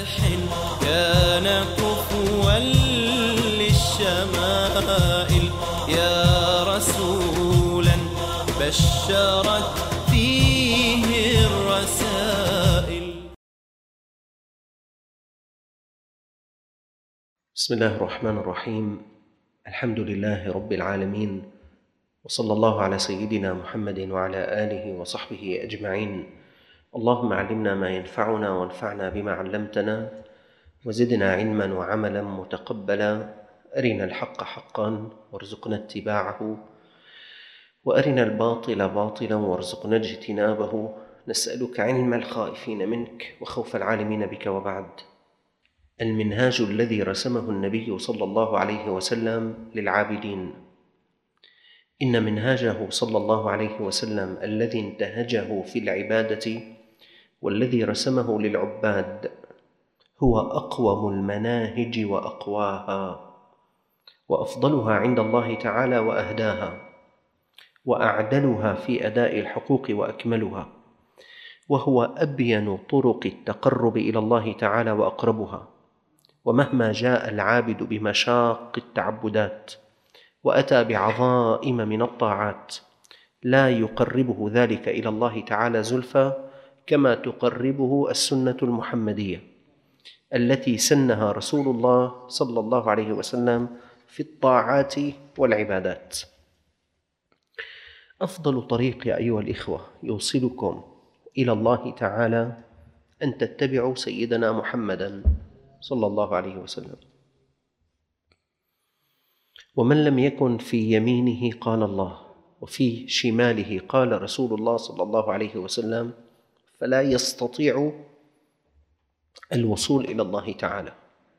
مدح كان كفوا للشمائل، يا رسولا بشرت فيه الرسائل. بسم الله الرحمن الرحيم. الحمد لله رب العالمين، وصلى الله على سيدنا محمد وعلى آله وصحبه أجمعين. اللهم علمنا ما ينفعنا وانفعنا بما علمتنا، وزدنا علما وعملا متقبلا. أرنا الحق حقا وارزقنا اتباعه، وأرنا الباطل باطلا وارزقنا اجتنابه. نسألك علم الخائفين منك وخوف العالمين بك. وبعد، المنهاج الذي رسمه النبي صلى الله عليه وسلم للعابدين. إن منهاجه صلى الله عليه وسلم الذي انتهجه في العبادة والذي رسمه للعباد هو أقوم المناهج وأقواها، وأفضلها عند الله تعالى وأهداها، وأعدلها في أداء الحقوق وأكملها، وهو أبين طرق التقرب إلى الله تعالى وأقربها. ومهما جاء العابد بمشاق التعبدات وأتى بعظائم من الطاعات، لا يقربه ذلك إلى الله تعالى زلفى كما تقربه السنة المحمدية التي سنها رسول الله صلى الله عليه وسلم في الطاعات والعبادات. أفضل طريق يا أيها الإخوة يوصلكم إلى الله تعالى أن تتبعوا سيدنا محمدًا صلى الله عليه وسلم. ومن لم يكن في يمينه قال الله، وفي شماله قال رسول الله صلى الله عليه وسلم، فلا يستطيع الوصول إلى الله تعالى.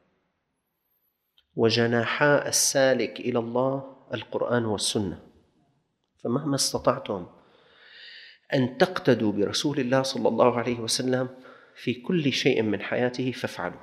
وجناحا السالك إلى الله القرآن والسنة، فمهما استطعتم أن تقتدوا برسول الله صلى الله عليه وسلم في كل شيء من حياته فافعلوا،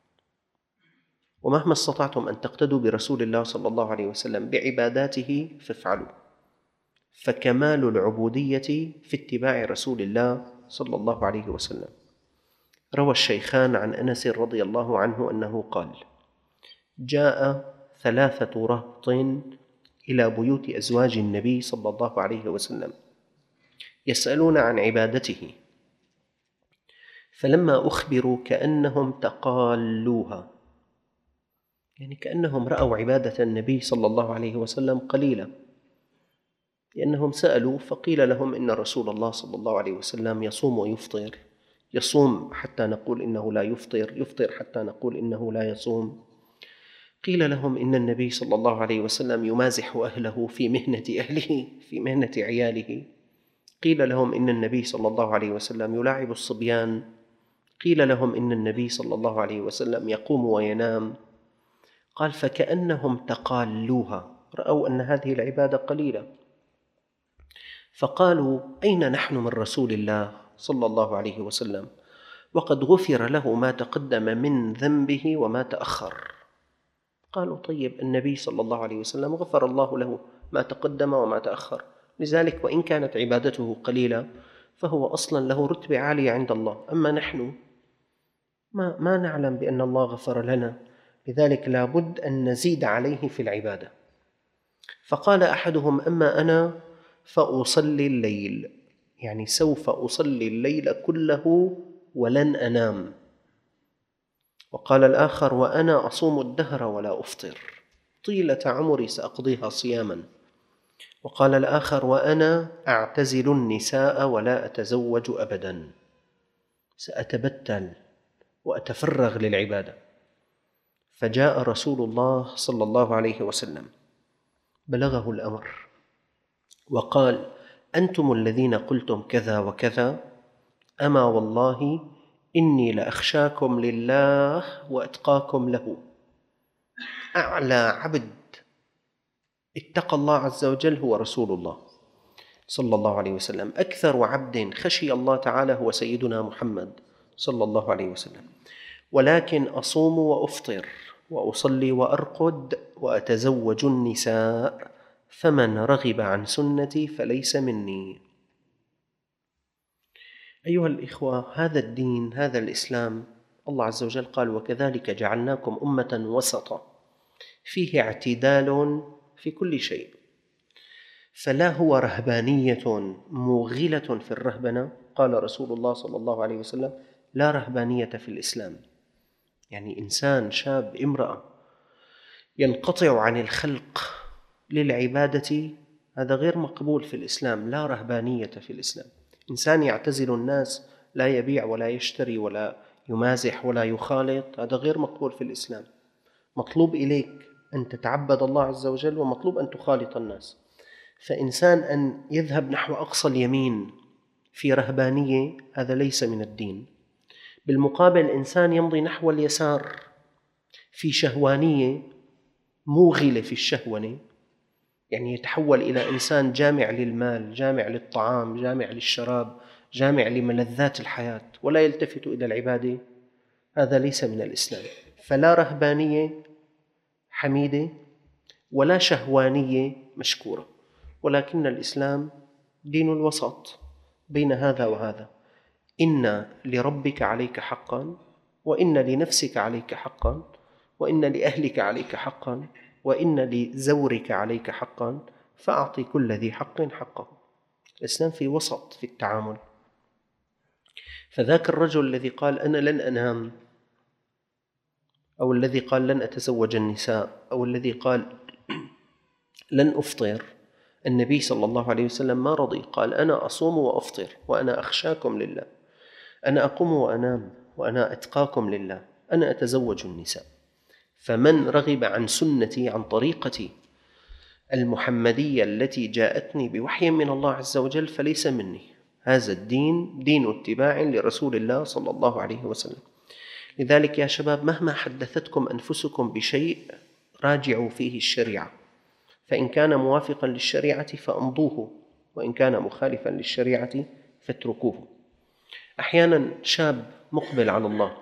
ومهما استطعتم أن تقتدوا برسول الله صلى الله عليه وسلم بعباداته فافعلوا، فكمال العبودية في اتباع رسول الله صلى الله عليه وسلم. روى الشيخان عن أنس رضي الله عنه أنه قال: جاء 3 رهط إلى بيوت أزواج النبي صلى الله عليه وسلم يسألون عن عبادته، فلما أخبروا كأنهم تقالوها، يعني كأنهم رأوا عبادة النبي صلى الله عليه وسلم قليلة، لأنهم سألوا فقيل لهم إن رسول الله صلى الله عليه وسلم يصوم ويفطر، يصوم حتى نقول إنه لا يفطر، يفطر حتى نقول إنه لا يصوم. قيل لهم إن النبي صلى الله عليه وسلم يمازح أهله في مهنة أهله، في مهنة عياله. قيل لهم إن النبي صلى الله عليه وسلم يلاعب الصبيان. قيل لهم إن النبي صلى الله عليه وسلم يقوم وينام. قال: فكأنهم تقالوها، رأوا أن هذه العبادة قليلة، فقالوا: أين نحن من رسول الله صلى الله عليه وسلم وقد غفر له ما تقدم من ذنبه وما تأخر؟ قالوا: طيب، النبي صلى الله عليه وسلم غفر الله له ما تقدم وما تأخر، لذلك وإن كانت عبادته قليلة فهو أصلا له رتبة عالية عند الله، أما نحن ما نعلم بأن الله غفر لنا، لذلك لابد أن نزيد عليه في العبادة. فقال أحدهم: أما أنا فأصلي الليل، يعني سوف أصلي الليل كله ولن أنام. وقال الآخر: وأنا أصوم الدهر ولا أفطر، طيلة عمري سأقضيها صياما. وقال الآخر: وأنا أعتزل النساء ولا أتزوج أبدا، سأتبتل وأتفرغ للعبادة. فجاء رسول الله صلى الله عليه وسلم بلغه الأمر وقال: أنتم الذين قلتم كذا وكذا، أما والله إني لأخشاكم لله وأتقاكم له. أعلى عبد اتقى الله عز وجل هو رسول الله صلى الله عليه وسلم. أكثر عبد خشي الله تعالى هو سيدنا محمد صلى الله عليه وسلم. ولكن أصوم وأفطر وأصلي وأرقد وأتزوج النساء، فمن رغب عن سنتي فليس مني. أيها الإخوة، هذا الدين، هذا الإسلام الله عز وجل قال: وكذلك جعلناكم أمة وسطا فيه اعتدال في كل شيء. فلا هو رهبانية موغلة في الرهبنة. قال رسول الله صلى الله عليه وسلم: لا رهبانية في الإسلام. يعني إنسان شاب امرأة ينقطع عن الخلق للعبادة، هذا غير مقبول في الإسلام. لا رهبانية في الإسلام. إنسان يعتزل الناس، لا يبيع ولا يشتري ولا يمازح ولا يخالط، هذا غير مقبول في الإسلام. مطلوب إليك أن تتعبد الله عز وجل، ومطلوب أن تخالط الناس. فإنسان أن يذهب نحو أقصى اليمين في رهبانية، هذا ليس من الدين. بالمقابل إنسان يمضي نحو اليسار في شهوانية موغلة في الشهوة، يعني يتحول إلى إنسان جامع للمال، جامع للطعام، جامع للشراب، جامع لملذات الحياة، ولا يلتفت إلى العبادة، هذا ليس من الإسلام. فلا رهبانية حميدة ولا شهوانية مشكورة، ولكن الإسلام دين الوسط بين هذا وهذا. إن لربك عليك حقا، وإن لنفسك عليك حقا، وإن لأهلك عليك حقا، وإن لزورك عليك حقا، فأعطي كل ذي حق حقه. الإسلام في وسط في التعامل. فذاك الرجل الذي قال: أنا لن أنام، أو الذي قال: لن أتزوج النساء، أو الذي قال: لن أفطر، النبي صلى الله عليه وسلم ما رضي. قال: أنا أصوم وأفطر وأنا أخشاكم لله، أنا أقوم وأنام وأنا أتقاكم لله، أنا أتزوج النساء. فمن رغب عن سنتي، عن طريقتي المحمدية التي جاءتني بوحي من الله عز وجل، فليس مني. هذا الدين دين اتباع لرسول الله صلى الله عليه وسلم. لذلك يا شباب، مهما حدثتكم أنفسكم بشيء، راجعوا فيه الشريعة، فإن كان موافقا للشريعة فأمضوه، وإن كان مخالفا للشريعة فاتركوه. أحيانا شاب مقبل على الله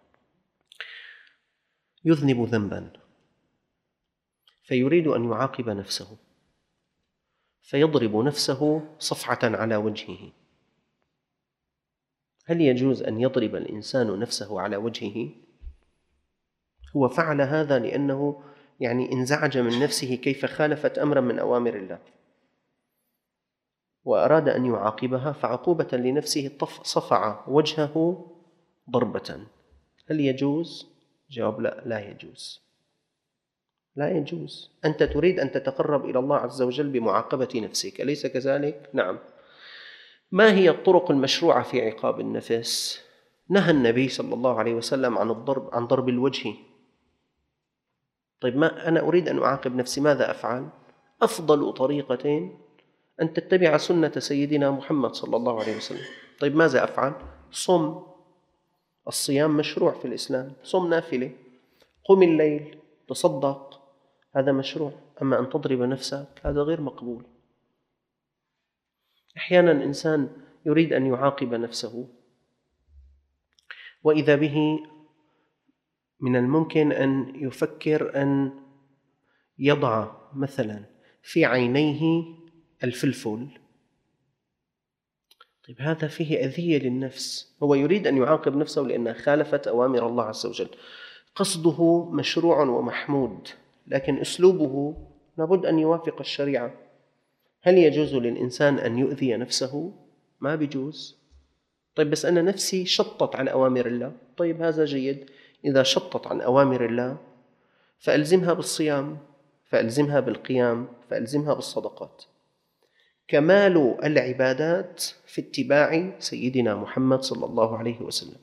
يذنب ذنبا، فيريد أن يعاقب نفسه، فيضرب نفسه صفعة على وجهه. هل يجوز أن يضرب الإنسان نفسه على وجهه؟ هو فعل هذا لأنه انزعج من نفسه كيف خالفت أمرا من أوامر الله، وأراد أن يعاقبها، فعقوبة لنفسه صفع وجهه ضربة. هل يجوز؟ جواب: لا، لا يجوز. لا يجوز. أنت تريد أن تتقرب إلى الله عز وجل بمعاقبة نفسك، أليس كذلك؟ نعم. ما هي الطرق المشروعة في عقاب النفس؟ نهى النبي صلى الله عليه وسلم عن ضرب الوجه. طيب، ما أنا أريد أن أعاقب نفسي، ماذا أفعل؟ أفضل طريقة أن تتبع سنة سيدنا محمد صلى الله عليه وسلم. طيب، ماذا أفعل؟ صم. الصيام مشروع في الإسلام، صم نافلة، قم الليل، تصدق، هذا مشروع. أما أن تضرب نفسك، هذا غير مقبول. أحيانا إنسان يريد أن يعاقب نفسه، وإذا به من الممكن أن يفكر أن يضع مثلا في عينيه الفلفل. طيب، هذا فيه أذية للنفس. هو يريد أن يعاقب نفسه لأنها خالفت أوامر الله عز وجل. قصده مشروع ومحمود، لكن أسلوبه لابد أن يوافق الشريعة. هل يجوز للإنسان أن يؤذي نفسه؟ ما بيجوز. طيب، بس أنا نفسي شطت عن أوامر الله. طيب، هذا جيد. إذا شطت عن أوامر الله فألزمها بالصيام، فألزمها بالقيام، فألزمها بالصدقات. كمال العبادات في اتباع سيدنا محمد صلى الله عليه وسلم،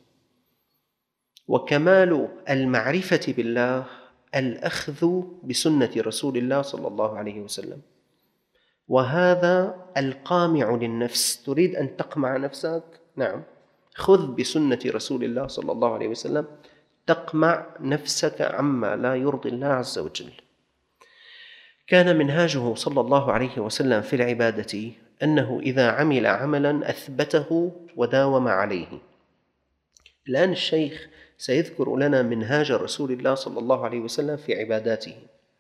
وكمال المعرفة بالله الأخذ بسنة رسول الله صلى الله عليه وسلم. وهذا القامع للنفس. تريد أن تقمع نفسك؟ نعم، خذ بسنة رسول الله صلى الله عليه وسلم، تقمع نفسك عما لا يرضي الله عز وجل. كان منهاجه صلى الله عليه وسلم في العبادة أنه إذا عمل عملا أثبته وداوم عليه. الآن الشيخ سيذكر لنا منهاج رسول الله صلى الله عليه وسلم في عباداته.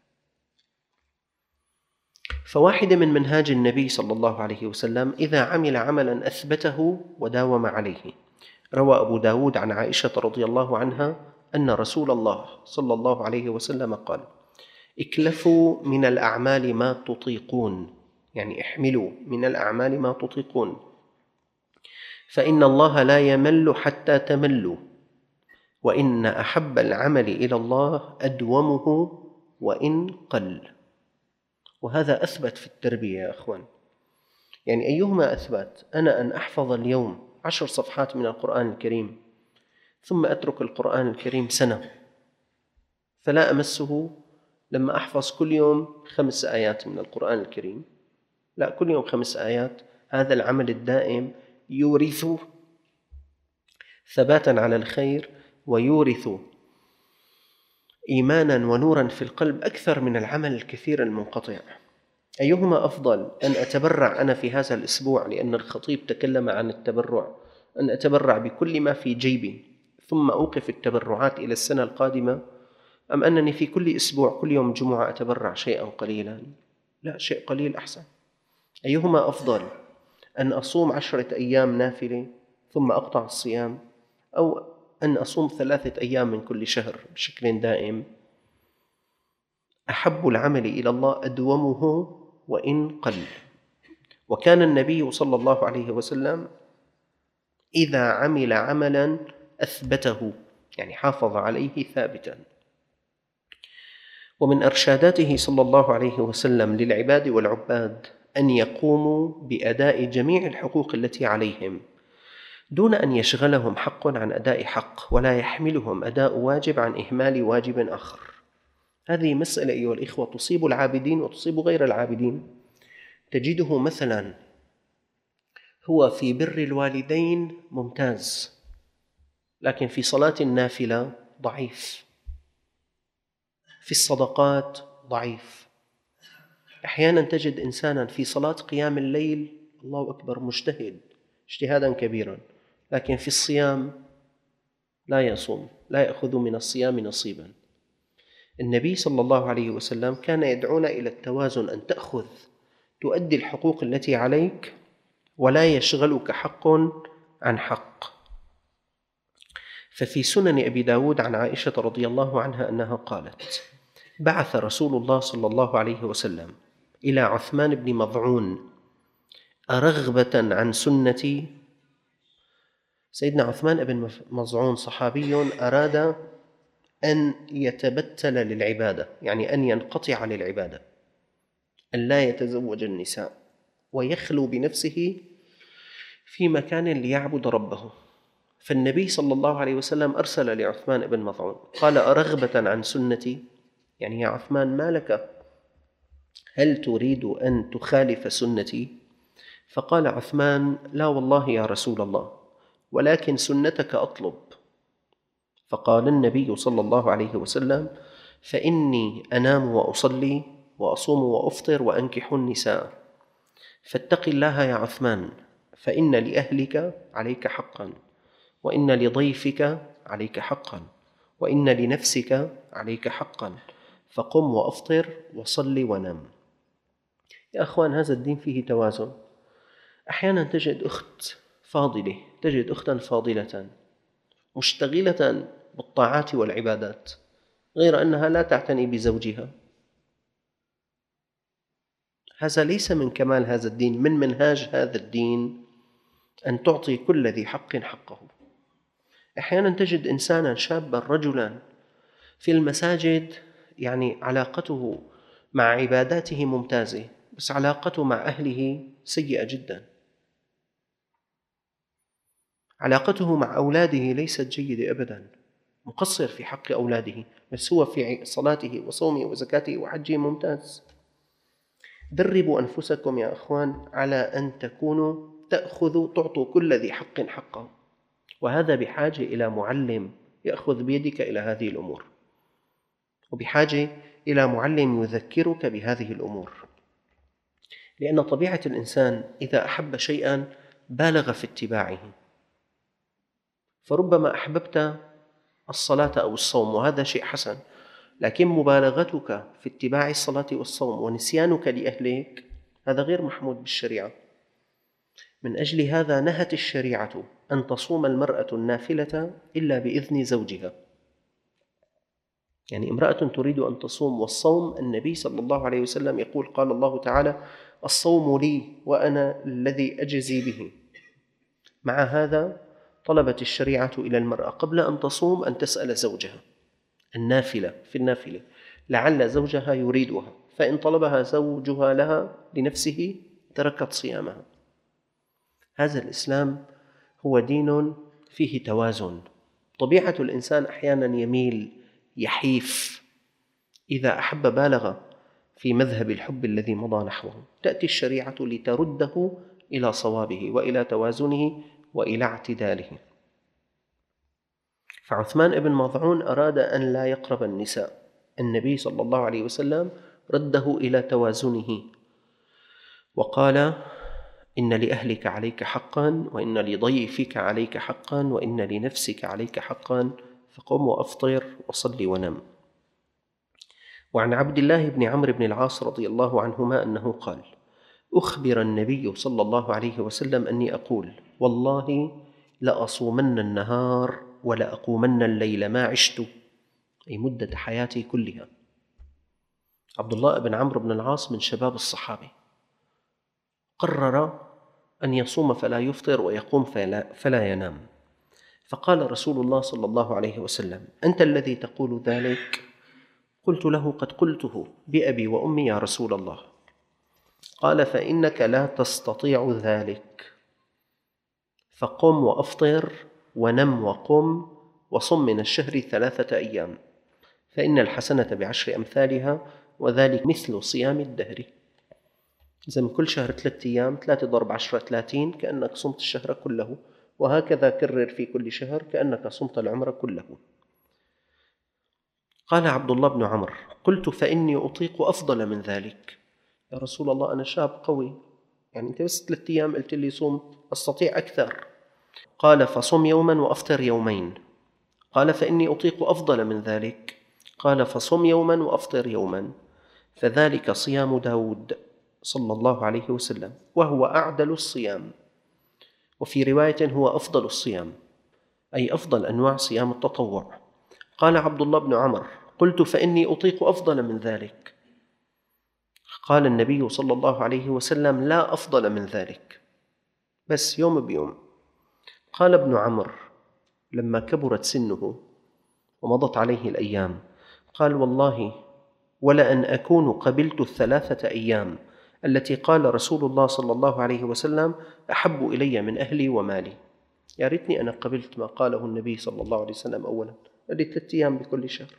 فواحدة من منهاج النبي صلى الله عليه وسلم: إذا عمل عملا أثبته وداوم عليه. روى أبو داود عن عائشة رضي الله عنها أن رسول الله صلى الله عليه وسلم قال: اكلفوا من الأعمال ما تطيقون، يعني احملوا من الأعمال ما تطيقون، فإن الله لا يمل حتى تملوا، وإن أحب العمل إلى الله أدومه وإن قل. وهذا أثبت في التربية يا أخوان. يعني أيهما أثبت؟ أنا أن أحفظ اليوم 10 صفحات من القرآن الكريم ثم أترك القرآن الكريم سنة فلا أمسه، لما أحفظ كل يوم 5 آيات من القرآن الكريم، لا، كل يوم 5 آيات. هذا العمل الدائم يورث ثباتا على الخير ويورث إيمانا ونورا في القلب أكثر من العمل الكثير المنقطع. أيهما أفضل؟ أن أتبرع أنا في هذا الأسبوع لأن الخطيب تكلم عن التبرع، أن أتبرع بكل ما في جيبي ثم أوقف التبرعات إلى السنة القادمة، أم أنني في كل أسبوع كل يوم جمعة أتبرع شيئا قليلا؟ لا، شيء قليل أحسن. أيهما أفضل؟ أن أصوم 10 أيام نافلة ثم أقطع الصيام، أو أن أصوم 3 أيام من كل شهر بشكل دائم؟ أحب العمل إلى الله أدومه وإن قل. وكان النبي صلى الله عليه وسلم إذا عمل عملا أثبته، يعني حافظ عليه ثابتا. ومن إرشاداته صلى الله عليه وسلم للعباد والعباد أن يقوموا بأداء جميع الحقوق التي عليهم دون أن يشغلهم حق عن أداء حق، ولا يحملهم أداء واجب عن إهمال واجب آخر. هذه مسألة أيها الإخوة تصيب العابدين وتصيب غير العابدين. تجده مثلا هو في بر الوالدين ممتاز، لكن في صلاة النافلة ضعيف، في الصدقات ضعيف. أحيانا تجد إنسانا في صلاة قيام الليل الله أكبر مجتهد اجتهادا كبيرا، لكن في الصيام لا يصوم، لا يأخذ من الصيام نصيبا. النبي صلى الله عليه وسلم كان يدعونا إلى التوازن، أن تأخذ تؤدي الحقوق التي عليك ولا يشغلك حق عن حق. ففي سنن أبي داود عن عائشة رضي الله عنها أنها قالت: بعث رسول الله صلى الله عليه وسلم إلى عثمان بن مظعون أرغبة عن سنتي. سيدنا عثمان بن مظعون صحابي أراد أن يتبتل للعبادة، يعني أن ينقطع للعبادة، أن لا يتزوج النساء ويخلو بنفسه في مكان ليعبد ربه. فالنبي صلى الله عليه وسلم أرسل لعثمان بن مظعون قال: أرغبة عن سنتي، يعني يا عثمان ما لك، هل تريد أن تخالف سنتي؟ فقال عثمان: لا والله يا رسول الله، ولكن سنتك أطلب. فقال النبي صلى الله عليه وسلم: فإني أنام وأصلي وأصوم وأفطر وأنكح النساء، فاتق الله يا عثمان، فإن لأهلك عليك حقا، وإن لضيفك عليك حقا، وإن لنفسك عليك حقا، فقم وأفطر وصل ونم. يا أخوان، هذا الدين فيه توازن. أحيانا تجد أخت فاضلة، تجد أختا فاضلة مشتغلة بالطاعات والعبادات، غير أنها لا تعتني بزوجها. هذا ليس من كمال هذا الدين. من منهاج هذا الدين أن تعطي كل ذي حق حقه. أحيانا تجد إنسانا شابا رجلا في المساجد، يعني علاقته مع عباداته ممتازة، بس علاقته مع أهله سيئة جدا، علاقته مع أولاده ليست جيدة أبدا، مقصر في حق أولاده، بس هو في صلاته وصومه وزكاته وحجه ممتاز. دربوا أنفسكم يا أخوان على أن تكونوا تعطوا كل ذي حق حقه، وهذا بحاجة إلى معلم يأخذ بيدك إلى هذه الأمور، وبحاجة إلى معلم يذكرك بهذه الأمور، لأن طبيعة الإنسان إذا أحب شيئا بالغ في اتباعه. فربما أحببت الصلاة أو الصوم وهذا شيء حسن، لكن مبالغتك في اتباع الصلاة والصوم ونسيانك لأهلك هذا غير محمود بالشريعة. من أجل هذا نهت الشريعة أن تصوم المرأة النافلة إلا بإذن زوجها. يعني امرأة تريد أن تصوم، والصوم النبي صلى الله عليه وسلم يقول: قال الله تعالى: الصوم لي وأنا الذي أجزي به. مع هذا طلبت الشريعة إلى المرأة قبل أن تصوم أن تسأل زوجها النافلة في النافلة، لعل زوجها يريدها، فإن طلبها زوجها لها لنفسه تركت صيامها. هذا الإسلام هو دين فيه توازن. طبيعة الإنسان أحيانا يميل، يحيف، إذا أحب بالغ في مذهب الحب الذي مضى نحوه. تأتي الشريعة لترده إلى صوابه وإلى توازنه وإلى اعتداله. فعثمان بن مظعون أراد أن لا يقرب النساء، النبي صلى الله عليه وسلم رده إلى توازنه وقال: إن لأهلك عليك حقا، وإن لضيفك عليك حقا، وإن لنفسك عليك حقا، فقم وأفطر وصل ونم. وعن عبد الله بن عمرو بن العاص رضي الله عنهما أنه قال: أخبر النبي صلى الله عليه وسلم أني أقول: والله لأصومن النهار ولأقومن الليل ما عشت، أي مدة حياتي كلها. عبد الله بن عمرو بن العاص من شباب الصحابة، قرر أن يصوم فلا يفطر ويقوم فلا ينام. فقال رسول الله صلى الله عليه وسلم: أنت الذي تقول ذلك؟ قلت له: قد قلته بأبي وأمي يا رسول الله. قال: فإنك لا تستطيع ذلك، فقم وأفطر ونم وقم وصم من الشهر 3 أيام، فإن الحسنة ب10 أمثالها، وذلك مثل صيام الدهر. إذا من كل شهر 3 أيام، 3 ضرب 10 30، كأنك صمت الشهر كله، وهكذا كرر في كل شهر كأنك صمت العمر كله. قال عبد الله بن عمرو: قلت: فإني أطيق أفضل من ذلك. يا رسول الله، أنا شاب قوي، يعني أنت بس 3 أيام قلت لي صوم، أستطيع أكثر. قال: فصم يوما وأفطر يومين. قال: فإني أطيق أفضل من ذلك. قال: فصم يوما وأفطر يوما، فذلك صيام داود صلى الله عليه وسلم، وهو أعدل الصيام. وفي رواية: هو أفضل الصيام، أي أفضل أنواع صيام التطوع. قال عبد الله بن عمرو: قلت: فإني أطيق أفضل من ذلك. قال النبي صلى الله عليه وسلم: لا أفضل من ذلك، بس يوم بيوم. قال ابن عمرو لما كبرت سنه ومضت عليه الأيام، قال: والله ولأن أكون قبلت 3 أيام التي قال رسول الله صلى الله عليه وسلم أحب إلي من أهلي ومالي. يا ريتني أنا قبلت ما قاله النبي صلى الله عليه وسلم أولا، اللي 3 أيام بكل شهر.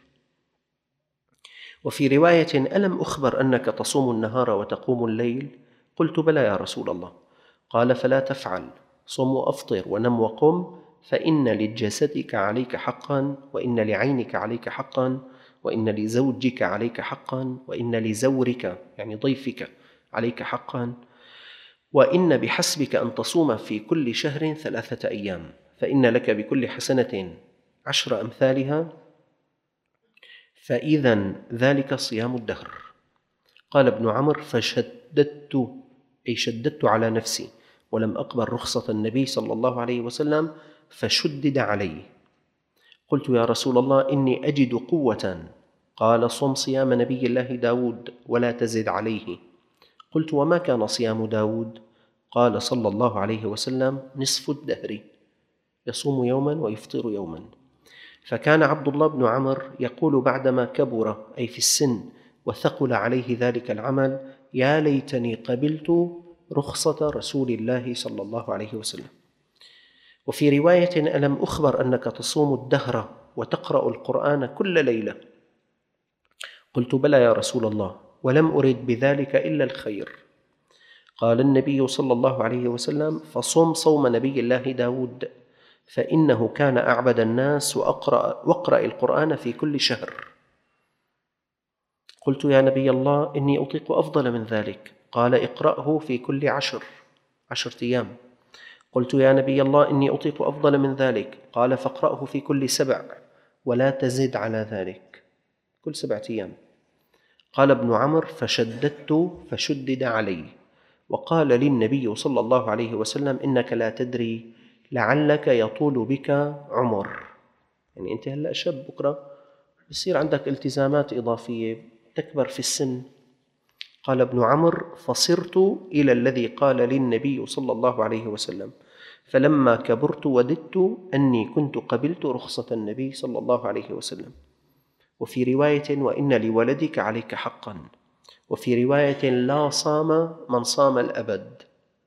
وفي رواية: ألم أخبر أنك تصوم النهار وتقوم الليل؟ قلت: بلى يا رسول الله. قال: فلا تفعل، صم وأفطر ونم وقم، فإن لجسدك عليك حقا، وإن لعينك عليك حقا، وإن لزوجك عليك حقا، وإن لزورك يعني ضيفك عليك حقا، وإن بحسبك أن تصوم في كل شهر 3 أيام، فإن لك بكل حسنة 10 أمثالها، فإذا ذلك صيام الدهر. قال ابن عمرو: فشددت، أي شددت على نفسي، ولم أقبل رخصة النبي صلى الله عليه وسلم، فشدد علي. قلت: يا رسول الله، إني أجد قوة. قال: صم صيام نبي الله داود ولا تزد عليه. قلت: وما كان صيام داود؟ قال صلى الله عليه وسلم: نصف الدهر، يصوم يوما ويفطر يوما. فكان عبد الله بن عمرو يقول بعدما كبر، أي في السن، وثقل عليه ذلك العمل: يا ليتني قبلت رخصة رسول الله صلى الله عليه وسلم. وفي رواية: ألم أخبر أنك تصوم الدهر وتقرأ القرآن كل ليلة؟ قلت: بلى يا رسول الله، ولم أرد بذلك إلا الخير. قال النبي صلى الله عليه وسلم: فصم صوم نبي الله داود، فإنه كان أعبد الناس، واقرأ القرآن في كل شهر. قلت: يا نبي الله، إني أطيق أفضل من ذلك. قال: اقرأه في كل 10 أيام. قلت: يا نبي الله، إني أطيق أفضل من ذلك. قال: فاقرأه في كل 7 ولا تزد على ذلك، كل 7 أيام. قال ابن عمرو: فشددت فشدد علي. وقال للنبي صلى الله عليه وسلم: إنك لا تدري لعلك يطول بك عمر. يعني أنت هلأ شاب، بكرة بصير عندك التزامات إضافية، تكبر في السن. قال ابن عمرو: فصرت إلى الذي قال لي النبي صلى الله عليه وسلم، فلما كبرت وددت أني كنت قبلت رخصة النبي صلى الله عليه وسلم. وفي رواية: وإن لولدك عليك حقا. وفي رواية: لا صام من صام الأبد،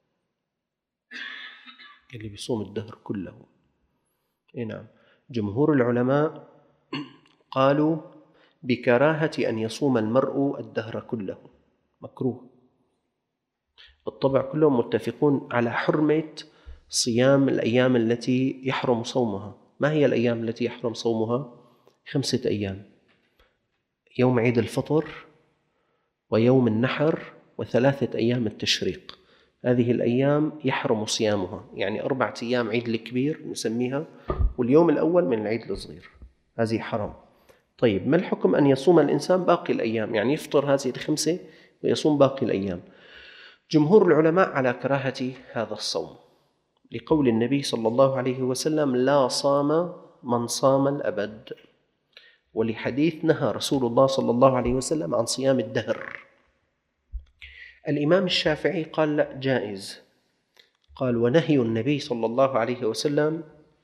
اللي بيصوم الدهر كله. نعم. جمهور العلماء قالوا بكراهة أن يصوم المرء الدهر كله، مكروه. بالطبع كلهم متفقون على حرمة صيام الأيام التي يحرم صومها. ما هي الأيام التي يحرم صومها؟ 5 أيام: يوم عيد الفطر، ويوم النحر، و3 أيام التشريق. هذه الأيام يحرم صيامها، يعني 4 أيام عيد الكبير نسميها، واليوم الأول من العيد الصغير، هذه حرام. طيب، ما الحكم أن يصوم الإنسان باقي الأيام؟ يعني يفطر هذه 5 ويصوم باقي الأيام. جمهور العلماء على كراهة هذا الصوم، لقول النبي صلى الله عليه وسلم: لا صام من صام الأبد. ولحديث نهى رسول الله صلى الله عليه وسلم عن صيام الدهر. الإمام الشافعي قال: لا، جائز. قال: ونهي النبي صلى الله عليه وسلم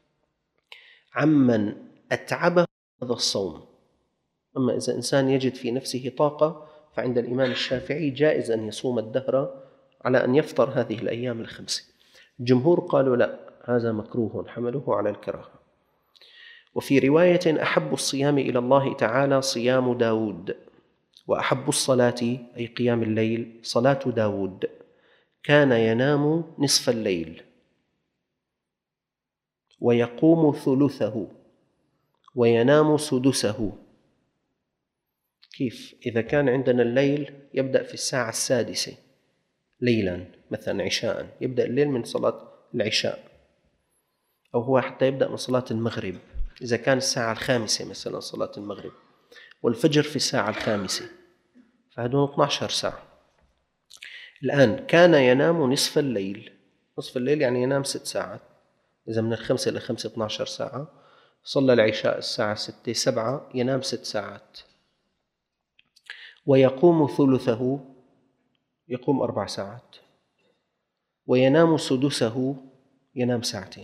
عمن أتعبه هذا الصوم. أما إذا إنسان يجد في نفسه طاقة، فعند الإمام الشافعي جائز أن يصوم الدهر على أن يفطر هذه الأيام 5. الجمهور قالوا: لا، هذا مكروه، حمله على الكراهة. وفي رواية: أحب الصيام إلى الله تعالى صيام داود، وأحب الصلاة أي قيام الليل صلاة داود، كان ينام نصف الليل ويقوم ثلثه وينام سدسه. كيف؟ إذا كان عندنا الليل يبدأ في 6 ليلا، مثلا عشاء، يبدأ الليل من صلاة العشاء، أو هو حتى يبدأ من صلاة المغرب إذا كان 5 مثلا صلاة المغرب، والفجر في 5، فهذول 12 ساعة. الآن كان ينام نصف الليل، نصف الليل يعني ينام 6 ساعات. إذا من 5 إلى 5 12 ساعة. صلى العشاء 6 7، ينام 6 ساعات. ويقوم ثلثه، يقوم 4 ساعات. وينام سدسه، ينام 2 ساعات.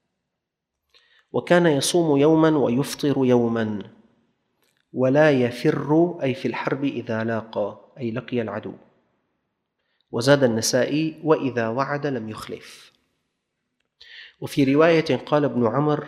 وكان يصوم يوما ويفطر يوما، ولا يفر أي في الحرب إذا لاقى أي لقي العدو. وزاد النسائي: وإذا وعد لم يخلف. وفي رواية قال ابن عمرو: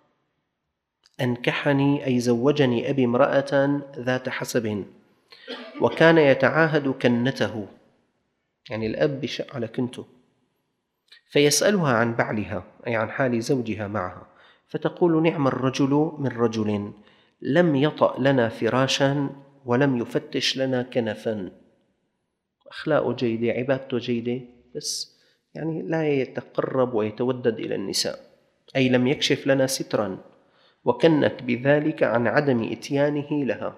أنكحني أي زوجني أبي امرأة ذات حسب، وكان يتعاهد كنته، يعني الأب بشأ على كنته، فيسألها عن بعلها أي عن حال زوجها معها، فتقول: نعم الرجل من رجل لم يطأ لنا فراشا ولم يفتش لنا كنفا. أخلاقه جيدة، عبادته جيدة، بس يعني لا يتقرب ويتودد إلى النساء، أي لم يكشف لنا سترا، وكنت بذلك عن عدم إتيانه لها.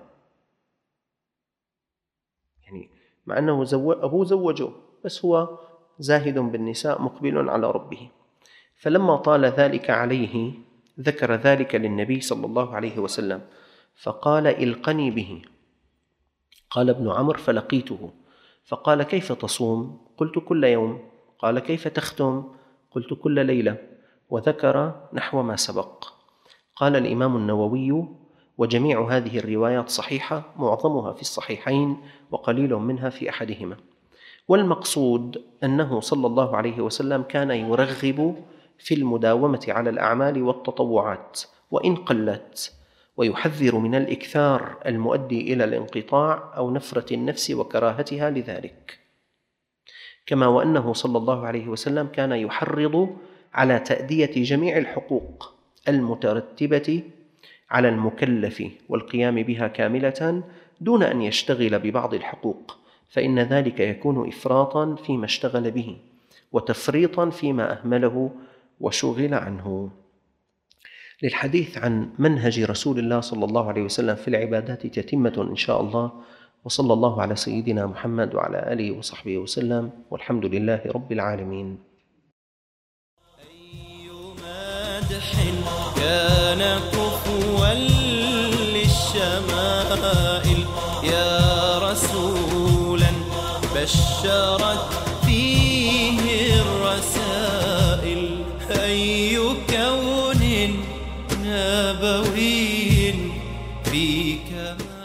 يعني مع أنه أبوه زوجه، بس هو زاهد بالنساء مقبل على ربه. فلما طال ذلك عليه ذكر ذلك للنبي صلى الله عليه وسلم، فقال: إلقني به. قال ابن عمرو: فلقيته فقال: كيف تصوم؟ قلت: كل يوم. قال: كيف تختم؟ قلت: كل ليلة. وذكر نحو ما سبق. قال الإمام النووي: وجميع هذه الروايات صحيحة، معظمها في الصحيحين وقليل منها في أحدهما. والمقصود أنه صلى الله عليه وسلم كان يرغب في المداومة على الأعمال والتطوعات وإن قلت، ويحذر من الإكثار المؤدي إلى الانقطاع أو نفرة النفس وكراهتها لذلك. كما وأنه صلى الله عليه وسلم كان يحرض على تأدية جميع الحقوق المترتبة على المكلف والقيام بها كاملة دون أن يشتغل ببعض الحقوق، فإن ذلك يكون إفراطا فيما اشتغل به وتفريطا فيما أهمله وشغل عنه. للحديث عن منهج رسول الله صلى الله عليه وسلم في العبادات تتمة إن شاء الله، وصلى الله على سيدنا محمد وعلى آله وصحبه وسلم، والحمد لله رب العالمين. كان كفوا للشمائل يا رسولا بشرت فيه الرسائل. أي كون نبوي فيك